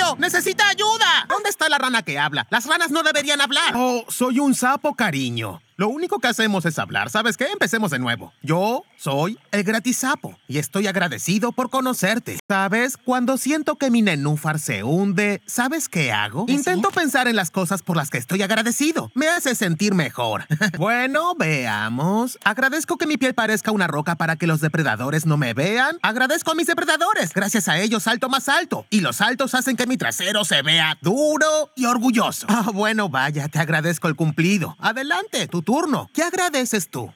¡Auxilio! ¡Necesita ayuda! ¿Dónde está la rana que habla? Las ranas no deberían hablar. Oh, soy un sapo, cariño. Lo único que hacemos es hablar. ¿Sabes qué? Empecemos de nuevo. Yo soy el Gratisapo y estoy agradecido por conocerte. ¿Sabes? Cuando siento que mi nenúfar se hunde, ¿sabes qué hago? Intento pensar en las cosas por las que estoy agradecido. Me hace sentir mejor. Bueno, veamos. Agradezco que mi piel parezca una roca para que los depredadores no me vean. Agradezco a mis depredadores. Gracias a ellos salto más alto. Y los saltos hacen que mi trasero se vea duro y orgulloso. Bueno, vaya, te agradezco el cumplido. Adelante, tu turno. ¿Qué agradeces tú?